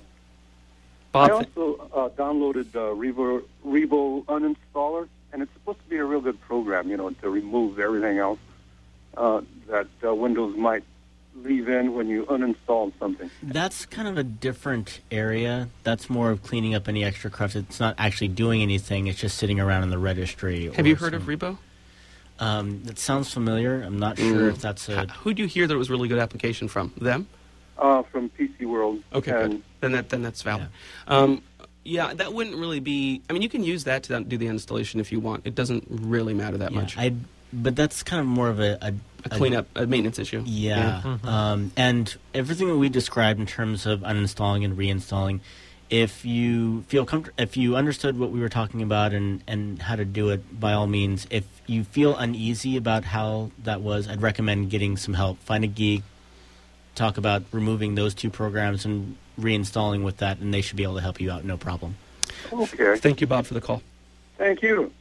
I Bob, th- also uh, downloaded uh, Revo, Revo Uninstaller, and it's supposed to be a real good program, you know, to remove everything else uh, that uh, Windows might leave in when you uninstall something. That's kind of a different area. That's more of cleaning up any extra crap. It's not actually doing anything. It's just sitting around in the registry. have or you heard of some- Rebo? Um, that sounds familiar. I'm not sure Mm. if that's H- a. Who'd you hear that it was a really good application from? Them? Uh, from P C World. Okay, and good. Then that then that's valid. Yeah. Um, yeah, that wouldn't really be. I mean, you can use that to do the installation if you want. It doesn't really matter that Yeah, much. I. But that's kind of more of a. a a cleanup, a maintenance issue. Yeah. Mhm. Um, and everything that we described in terms of uninstalling and reinstalling, if you feel comfort- if you understood what we were talking about and, and how to do it, by all means, if you feel uneasy about how that was, I'd recommend getting some help. Find a geek, talk about removing those two programs and reinstalling with that, and they should be able to help you out, no problem. Okay. Thank you, Bob, for the call. Thank you.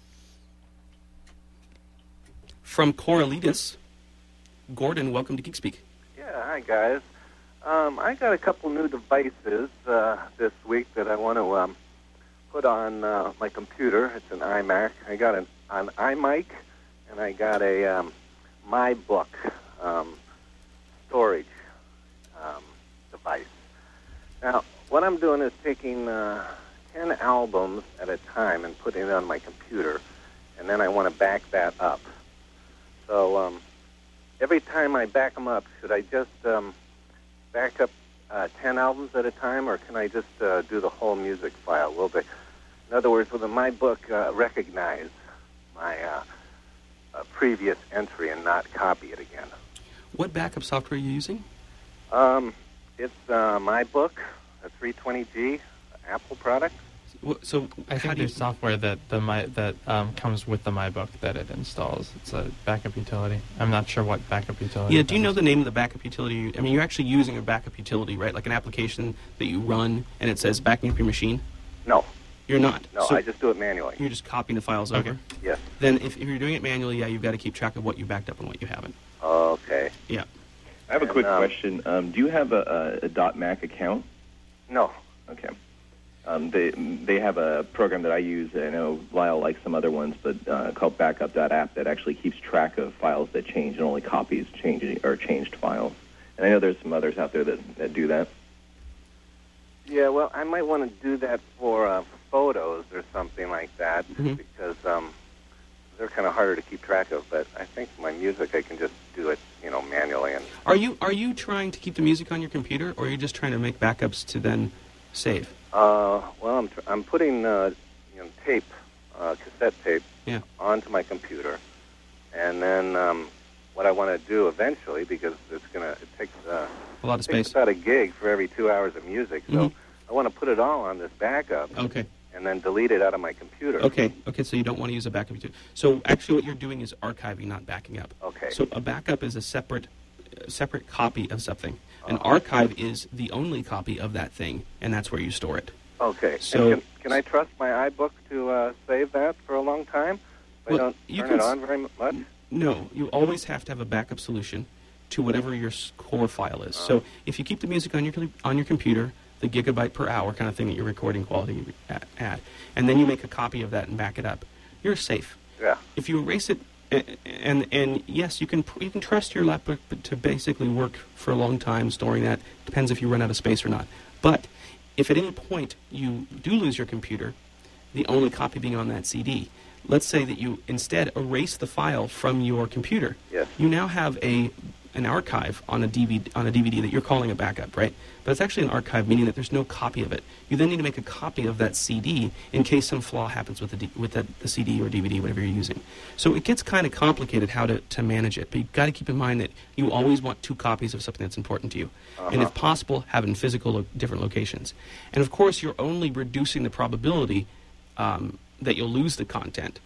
From Corralitas, Gordon, welcome to GeekSpeak. Yeah, hi guys. Um, I got a couple new devices uh, this week that I want to um, put on uh, my computer. It's an iMac. I got an, an iMic, and I got a um, MyBook. Um, storage um, device. Now, what I'm doing is taking uh, ten albums at a time and putting it on my computer, and then I want to back that up. So um, every time I back them up, should I just um, back up uh, ten albums at a time, or can I just uh, do the whole music file? Will they, in other words, will the My Book uh, recognize my uh, uh, previous entry and not copy it again? What backup software are you using? Um, it's uh, My Book, a three twenty G Apple product. Wh- So I how think do you there's software that the my that um, comes with the MyBook that it installs. It's a backup utility. I'm not sure what backup utility. Yeah, it do you know is. the name of the backup utility? you- I mean, you're actually using a backup utility, right? Like an application that you run and it says backing up your machine? No, You're not. no, So I just do it manually. you're just copying the files Okay. over. Yes. Then if, if you're doing it manually, yeah, you've got to keep track of what you backed up and what you haven't. Okay. Yeah. I have a And, quick um, question. Um, do you have a, a, a dot Mac account? No. Okay. Um, they they have a program that I use. I know Lyle likes some other ones, but uh, called Backup dot app that actually keeps track of files that change and only copies changing or changed files. And I know there's some others out there that, that do that. Yeah, well, I might want to do that for uh, photos or something like that Mhm. because um, they're kind of harder to keep track of. But I think my music, I can just do it, you know, manually. And Are you are you trying to keep the music on your computer, or are you just trying to make backups to then save? uh, well, I'm tr- I'm putting uh, you know tape, uh, cassette tape, Yeah. onto my computer, and then um, what I want to do eventually, because it's gonna it takes uh, A lot of it takes space. about a gig for every two hours of music, so Mhm. I want to put it all on this backup. Okay. And then delete it out of my computer. Okay. Okay. So you don't want to use a backup utility. So actually, what you're doing is archiving, not backing up. Okay. So a backup is a separate, uh, separate copy of something. An Uh-huh. archive is the only copy of that thing, and that's where you store it. Okay. So- and can, can I trust my iBook to uh, save that for a long time? If Well, I don't you turn can it s- on very mu- much? No, you always have to have a backup solution to whatever your s- core file is. So if you keep the music on your cl- on your computer, the gigabyte per hour kind of thing that your recording quality at, at, and then you make a copy of that and back it up, you're safe. Yeah. If you erase it, a- and and yes, you can pr- you can trust your laptop to basically work for a long time storing that. Depends if you run out of space or not. But if at any point you do lose your computer, the only copy being on that C D, let's say that you instead erase the file from your computer. Yes. You now have a an archive on a D V D on a D V D that you're calling a backup, right? But it's actually an archive, meaning that there's no copy of it. You then need to make a copy of that C D in case some flaw happens with the D, with the, the C D or D V D, whatever you're using. So it gets kind of complicated how to, to manage it. But you've got to keep in mind that you always want two copies of something that's important to you, and if possible, have it in physical lo- different locations. And of course, you're only reducing the probability um, that you'll lose the content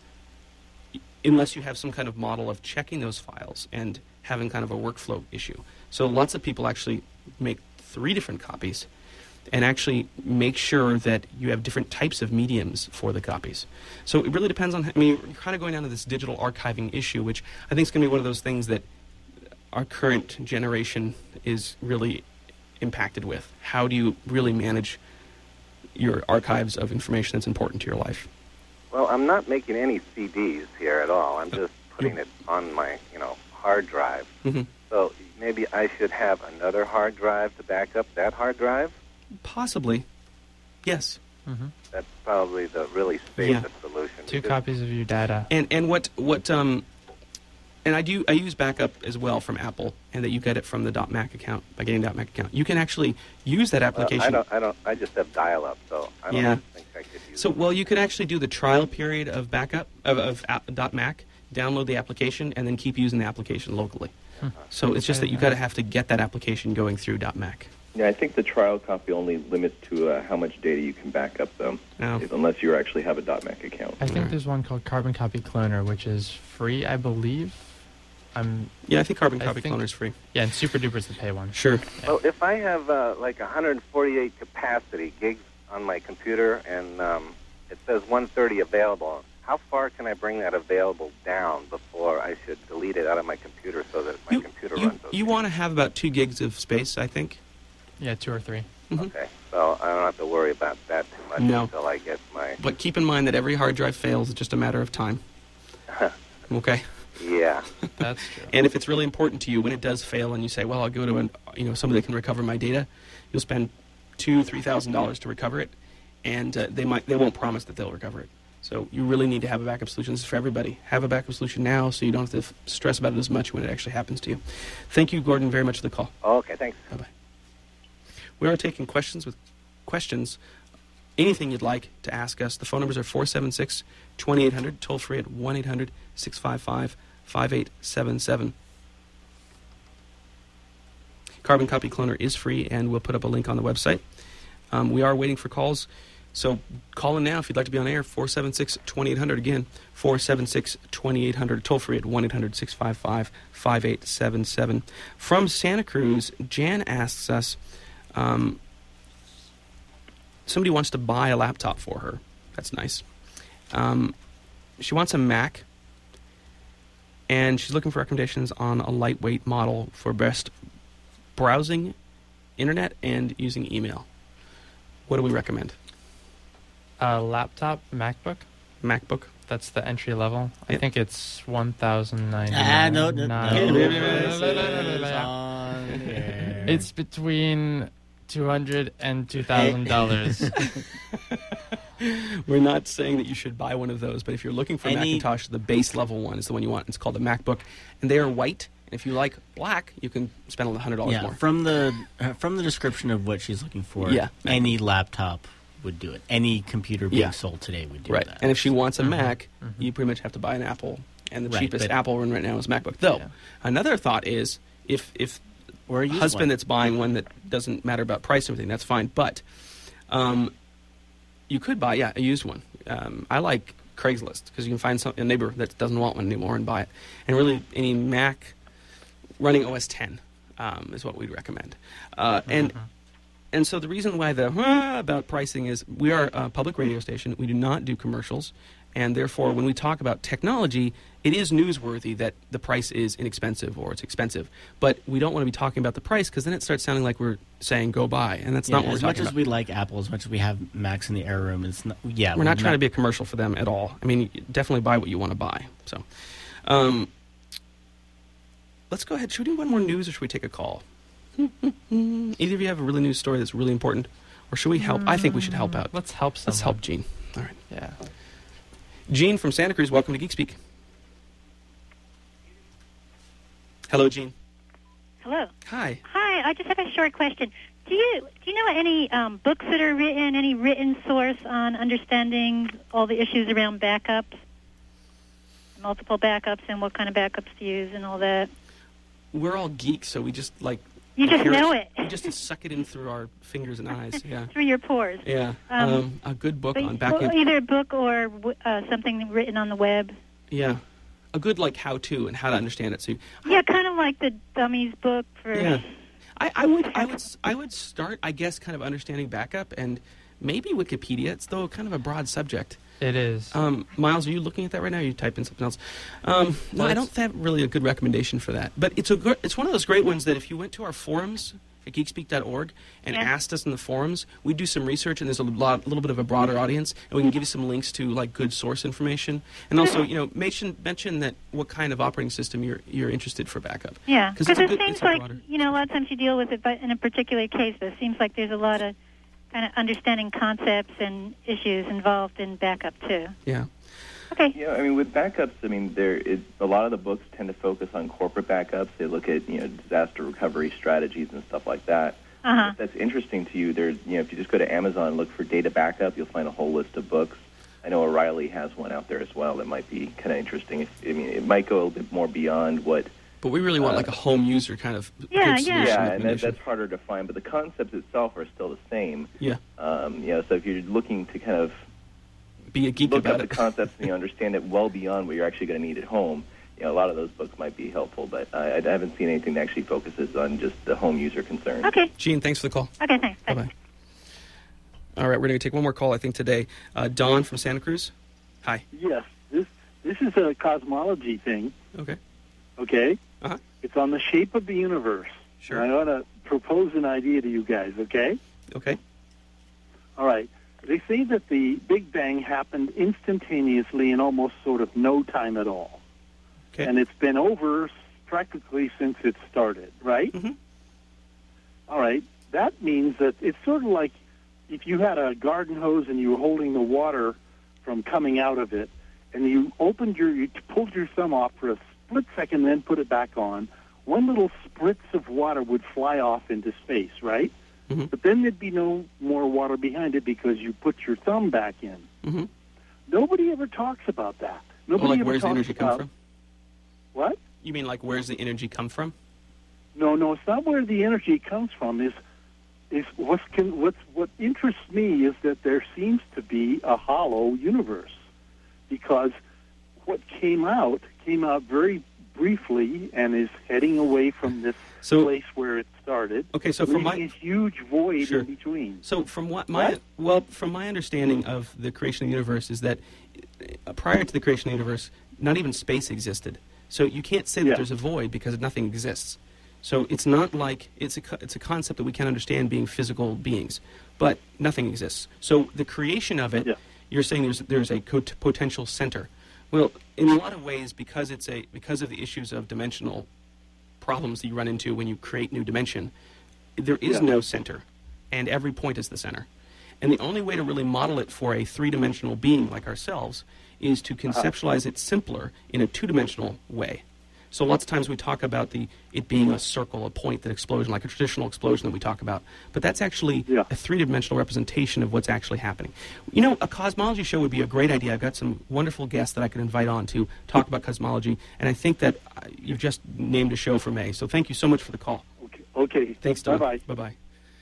unless you have some kind of model of checking those files and having kind of a workflow issue. So lots of people actually make three different copies and actually make sure that you have different types of mediums for the copies. So it really depends on, I mean, you're kind of going down to this digital archiving issue, which I think is going to be one of those things that our current generation is really impacted with. How do you really manage your archives of information that's important to your life? Well, I'm not making any C Ds here at all. I'm just putting it on my, you know, hard drive. Mm-hmm. So maybe I should have another hard drive to back up that hard drive? Possibly. Yes. Mm-hmm. That's probably the really Yeah. safest solution. Two because- copies of your data. And and what what um and I do I use backup as well from Apple, and that you get it from the .Mac account by getting .Mac account. You can actually use that Well, application. I don't. I don't. I just have dial-up, so I don't Yeah. think I could use So it. well, you could actually do the trial period of backup of, of app- .Mac, download the application, and then keep using the application locally. So it's just that you got to have to get that application going through .Mac. Yeah, I think the trial copy only limits to uh, how much data you can back up, though, Oh. if- unless you actually have a .Mac account. I think Alright. there's one called Carbon Copy Cloner, which is free, I believe. I'm Yeah, I think Carbon I Copy think- Cloner is free. yeah, and Super Duper's the pay one. Sure. Well, if I have uh, like one hundred forty-eight capacity gigs on my computer and um, it says one thirty available, how far can I bring that available down before I should delete it out of my computer so that my You, computer you, runs those? you want to have about two gigs of space, I think. Yeah, two or three. Mhm. Okay, so I don't have to worry about that too much No. until I get my... But keep in mind that every hard drive fails. It's just a matter of time. Okay. Yeah. That's true. And if it's really important to you, when it does fail and you say, well, I'll go to an, you know, somebody that can recover my data, you'll spend two, three thousand dollars to recover it, and uh, they might they won't promise that they'll recover it. So you really need to have a backup solution. This is for everybody. Have a backup solution now so you don't have to f- stress about it as much when it actually happens to you. Thank you, Gordon, very much for the call. Okay, thanks. Bye-bye. We are taking questions with questions, anything you'd like to ask us. The phone numbers are four seven six, two eight zero zero, toll free at one eight hundred, six five five, five eight seven seven. Carbon Copy Cloner is free, and we'll put up a link on the website. Um, we are waiting for calls, so call in now if you'd like to be on air, four seven six, two eight zero zero. Again, four seven six, two eight zero zero, toll free at one eight hundred, six five five, five eight seven seven. From Santa Cruz, Jan asks us, um, somebody wants to buy a laptop for her. That's nice. Um, she wants a Mac, and she's looking for recommendations on a lightweight model for best browsing, internet, and using email. What do we recommend? A laptop, MacBook. MacBook. That's the entry level. I Yep. think it's one thousand ninety. Ah, no, no, no. It's between two hundred and two thousand dollars. We're not saying that you should buy one of those, but if you're looking for a Any- Macintosh, the base level one is the one you want. It's called the MacBook, and they are white. And if you like black, you can spend one hundred dollars Yeah, more. from the uh, from the description of what she's looking for, Yeah. any laptop would do it. Any computer being Yeah. sold today would do Right. that. And if she wants a Mhm. Mac, Mhm. you pretty much have to buy an Apple. And the Right, cheapest but- Apple one right now is MacBook. Though, Yeah. another thought is if if or a used husband one. that's buying one that doesn't matter about price and everything, that's fine. But um, you could buy, yeah, a used one. Um, I like Craigslist because you can find some, a neighbor that doesn't want one anymore and buy it. And really, any Mac running O S ten um, is what we'd recommend. Uh, and and so the reason why the "Ah," about pricing is we are a public radio station. We do not do commercials. And therefore, when we talk about technology, it is newsworthy that the price is inexpensive or it's expensive. But we don't want to be talking about the price because then it starts sounding like we're saying go buy. And that's Yeah, not what we're as much talking as about. we like Apple, as much as we have Macs in the air room, it's not. Yeah, We're not trying to be a commercial for them at all. I mean, definitely buy what you want to buy. So, um, let's go ahead. Should we do one more news or should we take a call? Either of you have a really news story that's really important, or should we help? I think we should help out. Let's help someone. Let's help Gene. All right. Yeah. Gene from Santa Cruz, welcome to Geek Speak. Hello, Gene. Hello. Hi. Hi. I just have a short question. Do you do you know any um, books that are written, any written source on understanding all the issues around backups, multiple backups, and what kind of backups to use, and all that? We're all geeks, so we just like You just hear know it We just suck it in through our fingers and eyes. Yeah. through your pores. Yeah. Um, Um, a good book But- on backup. well, either a book or uh, something written on the web. Yeah. A good like how to and how to understand it. So Yeah, kind of like the dummies book for. yeah. I, I would I would I would start I guess kind of understanding backup and maybe Wikipedia. It's though kind of a broad subject. It is. Um, Miles, are you looking at that right now? Or are you typing something else? Um, no, Well, I it's- don't have really a good recommendation for that. But it's a gr- it's one of those great ones that if you went to our forums at geekspeak dot org and Yeah. asked us in the forums, we do some research and there's a lot, little bit of a broader audience, and we can give you some links to like good source information, and also you know mention mention that what kind of operating system you're you're interested for backup. Yeah, 'Cause because it's a it good- seems it's a like, broader- you know, a lot of times you deal with it but in a particular case, but it seems like there's a lot of kind of understanding concepts and issues involved in backup, too. Yeah. Okay. Yeah, I mean, with backups, I mean, there it, a lot of the books tend to focus on corporate backups. They look at you know disaster recovery strategies and stuff like that. Uh-huh. If that's interesting to you, there's you know if you just go to Amazon and look for data backup, you'll find a whole list of books. I know O'Reilly has one out there as well that might be kind of interesting. If, I mean, it might go a little bit more beyond what. But we really want Uh, like a home user kind of Yeah, good yeah. solution Yeah, and that, recommendation. that's harder to find, but the concepts itself are still the same. Yeah. Um, you know, so if you're looking to kind of Be a geek look about up it. the concepts and you understand it well beyond what you're actually going to need at home, you know, a lot of those books might be helpful, but I, I haven't seen anything that actually focuses on just the home user concern. Okay. Gene, thanks for the call. Okay, thanks. Bye bye. All right, we're going to take one more call, I think, today. Uh, Don from Santa Cruz. Hi. Yes, this this is a cosmology thing. Okay. Okay, Uh-huh. it's on the shape of the universe. Sure. And I want to propose an idea to you guys. Okay. Okay. All right. They say that the Big Bang happened instantaneously in almost sort of no time at all. Okay. And it's been over practically since it started, right? Mm-hmm. All right. That means that it's sort of like if you had a garden hose and you were holding the water from coming out of it, and you opened your, you pulled your thumb off for a split second, then put it back on, one little spritz of water would fly off into space, right? Mm-hmm. But then there'd be no more water behind it because you put your thumb back in. Mm-hmm. Nobody ever talks about that. Nobody Well, like ever where's the talks energy come about from? What? You mean like where's the energy come from? No, no, it's not where the energy comes from. Is is what's can, what's what interests me is that there seems to be a hollow universe, because what came out came out very briefly and is heading away from this So- place where it started. Okay, so from leaving my- a huge void Sure. in between. So from what my What? well, from my understanding of the creation of the universe is that uh, prior to the creation of the universe, not even space existed. So you can't say that Yeah. there's a void because nothing exists. So it's not like it's a co- it's a concept that we can understand being physical beings, but nothing exists. So the creation of it, Yeah. you're saying there's there's a co- potential center. Well, in a lot of ways, because it's a because of the issues of dimensional problems that you run into when you create new dimension, there is Yeah. no center, and every point is the center. And the only way to really model it for a three-dimensional being like ourselves is to conceptualize it simpler in a two-dimensional way. So lots of times we talk about the it being a circle, a point, that explosion, like a traditional explosion that we talk about. But that's actually Yeah. a three-dimensional representation of what's actually happening. You know, a cosmology show would be a great idea. I've got some wonderful guests that I could invite on to talk about cosmology, and I think that uh, you've just named a show for May. So thank you so much for the call. Okay. Okay. Thanks, Don. Bye-bye. Bye-bye.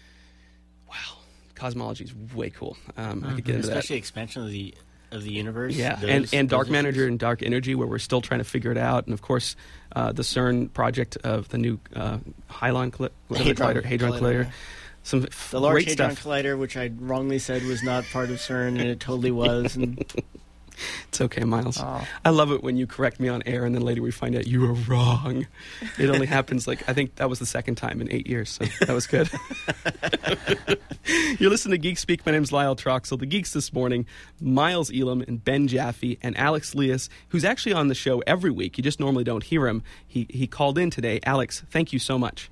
Wow. Cosmology is way cool. Um, I could get into that. Especially expansion of the of the universe. Yeah, those- and, and Dark those Manager issues. and Dark Energy, where we're still trying to figure it out. And, of course, uh, the CERN project of the new uh, Hadron Collider, Hadron Hadron Collider, Collider. yeah. Some f- The Large great Hadron stuff. Collider, which I wrongly said was not part of CERN, and it totally was. And It's okay, Miles. Oh. I love it when you correct me on air, and then later we find out you were wrong. It only happens, like, I think that was the second time in eight years, so that was good. You're listening to Geek Speak. My name's Lyle Troxel. The Geeks this morning, Miles Elam and Ben Jaffe and Alex Leas, who's actually on the show every week. You just normally don't hear him. He, he called in today. Alex, thank you so much.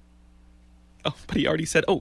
Oh, but he already said, oh,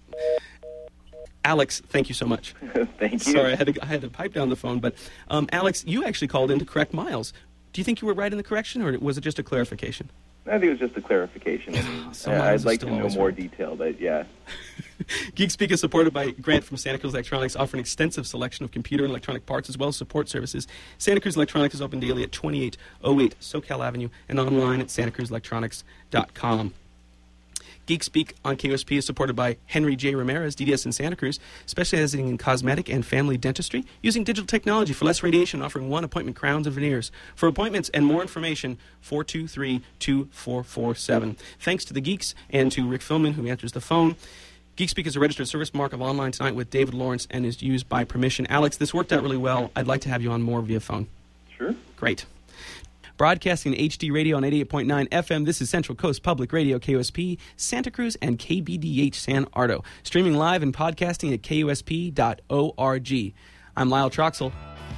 Alex, thank you so much. Thank you. Sorry, I had to I had to pipe down the phone, but um, Alex, you actually called in to correct Miles. Do you think you were right in the correction, or was it just a clarification? I think it was just a clarification. I mean, So uh, Miles is I'd like to still know always more right. detail, but yeah. Geek Speak is supported by Grant from Santa Cruz Electronics, offering extensive selection of computer and electronic parts as well as support services. Santa Cruz Electronics is open daily at twenty-eight oh eight SoCal Avenue and online at santa cruz electronics dot com. Geek Speak on K O S P is supported by Henry J. Ramirez, D D S in Santa Cruz, specializing in cosmetic and family dentistry, using digital technology for less radiation, offering one appointment crowns and veneers. For appointments and more information, four two three, two four four seven. Thanks to the Geeks and to Rick Philman, who answers the phone. Geek Speak is a registered service mark of Online Tonight with David Lawrence and is used by permission. Alex, this worked out really well. I'd like to have you on more via phone. Sure. Great. Broadcasting in H D radio on eighty-eight point nine F M, this is Central Coast Public Radio, K O S P, Santa Cruz, and K B D H San Ardo. Streaming live and podcasting at K O S P dot org. I'm Lyle Troxel.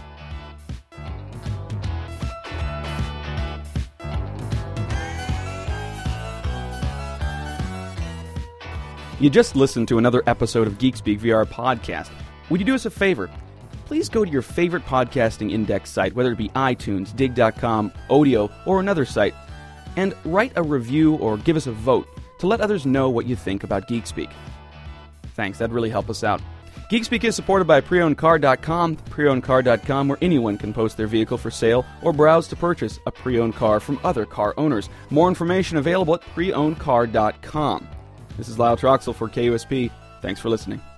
You just listened to another episode of Geek Speak via our podcast. Would you do us a favor? Please go to your favorite podcasting index site, whether it be iTunes, dig dot com, Odeo, or another site, and write a review or give us a vote to let others know what you think about Geek Speak. Thanks, that'd really help us out. Geek Speak is supported by pre owned car dot com, pre owned car dot com, where anyone can post their vehicle for sale or browse to purchase a pre-owned car from other car owners. More information available at pre owned car dot com. This is Lyle Troxel for K U S P. Thanks for listening.